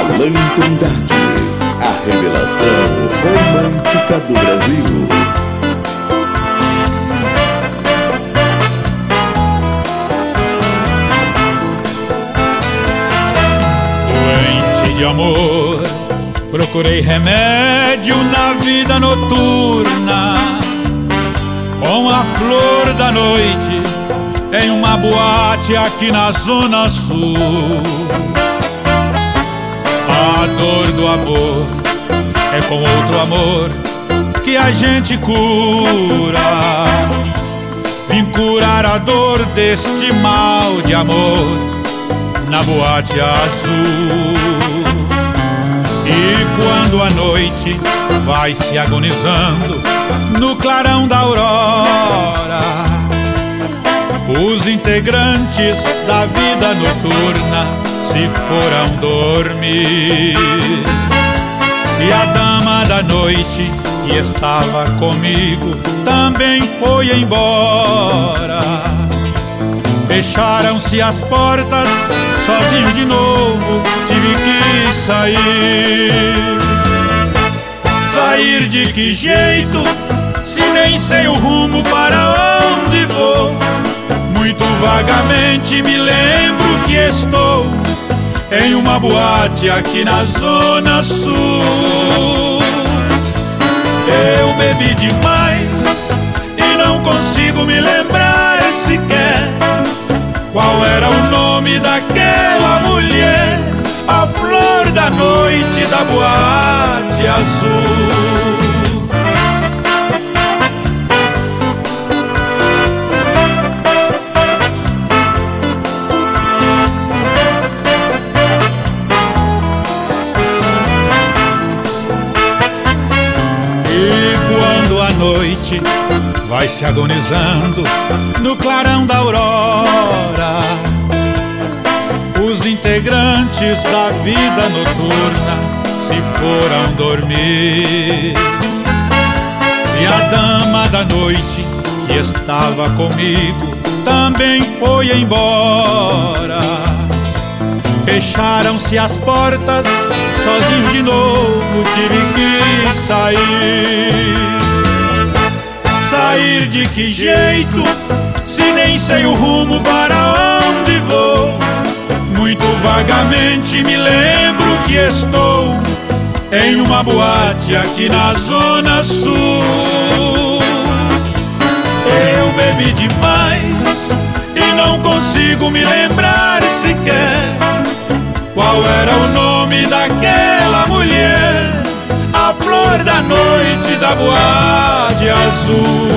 Trindade, a revelação romântica do Brasil. Doente de amor, procurei remédio na vida noturna, com a flor da noite em uma boate aqui na Zona Sul. A dor do amor é com outro amor que a gente cura. Vim curar a dor deste mal de amor na boate azul. E quando a noite vai se agonizando no clarão da aurora, os integrantes da vida noturna se foram dormir. E a dama da noite que estava comigo também foi embora. Fecharam-se as portas, sozinho de novo tive que sair. Sair de que jeito, se nem sei o rumo para onde vou? Muito vagamente me lembro que estou em uma boate aqui na Zona Sul. Eu bebi demais e não consigo me lembrar sequer qual era o nome daquela mulher, a flor da noite da boate azul. Noite vai se agonizando no clarão da aurora, os integrantes da vida noturna se foram dormir. E a dama da noite que estava comigo também foi embora. Fecharam-se as portas, sozinho de novo tive que sair. Sair de que jeito, se nem sei o rumo para onde vou? Muito vagamente me lembro que estou em uma boate aqui na Zona Sul. Eu bebi demais e não consigo me lembrar sequer qual era o nome daquela mulher, a flor da noite da boate azul.